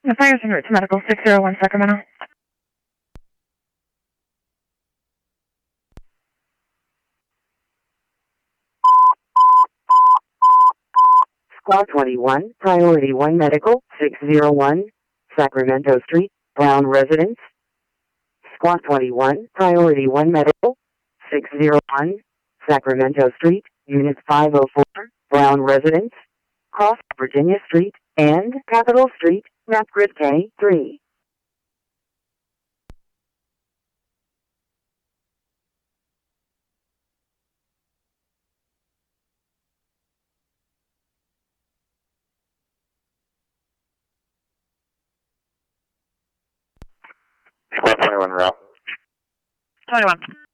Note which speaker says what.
Speaker 1: Fires en route to Medical 601 Sacramento.
Speaker 2: Squad 21, Priority 1 Medical, 601, Sacramento Street, Brown Residence. Squad 21, Priority 1 Medical, 601, Sacramento Street, Unit 504, Brown Residence, Cross Virginia Street, and Capitol Street, Map Grid K3.
Speaker 3: Squad 21 route.
Speaker 1: 21.